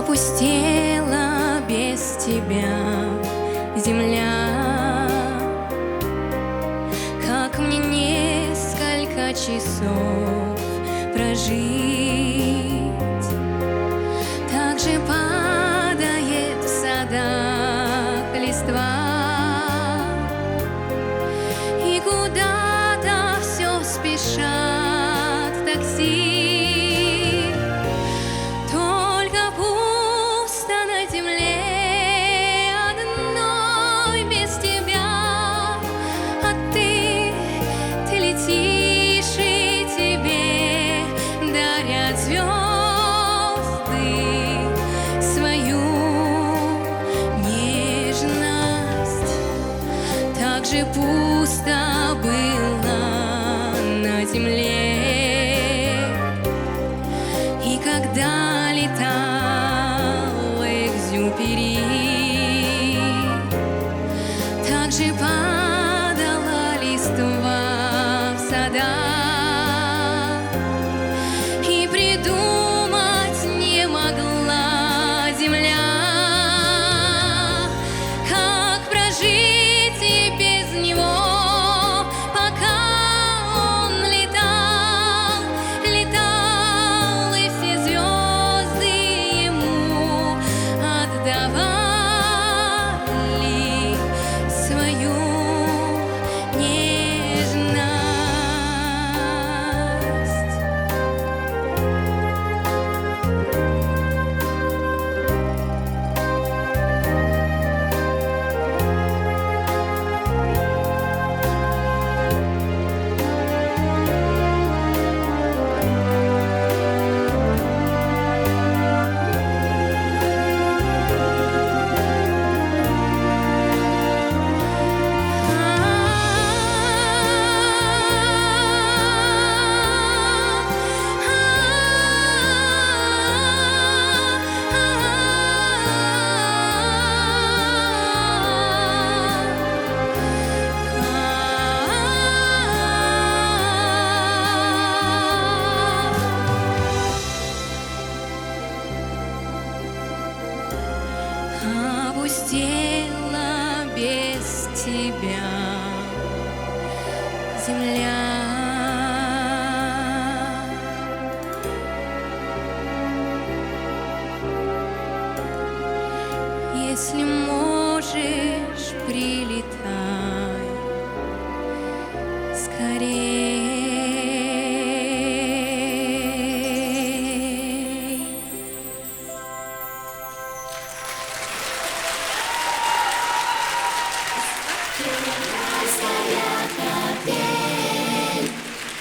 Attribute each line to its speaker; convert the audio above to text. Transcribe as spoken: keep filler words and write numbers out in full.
Speaker 1: опустела без тебя земля. Как мне несколько часов прожить? Так же падает в садах листва, и куда-то все спешат такси. Только пусто на земле одной без тебя, а ты, ты летишь, и тебе дарят звезды свою нежность. Так же пусто было на земле, и когда летал Экзюпери, так же падала листва в садах, и придумать не могла земля, как прожить и без него, пока он летал, летал, и все звезды ему отдавали свою нежность. Опустела без тебя земля. Если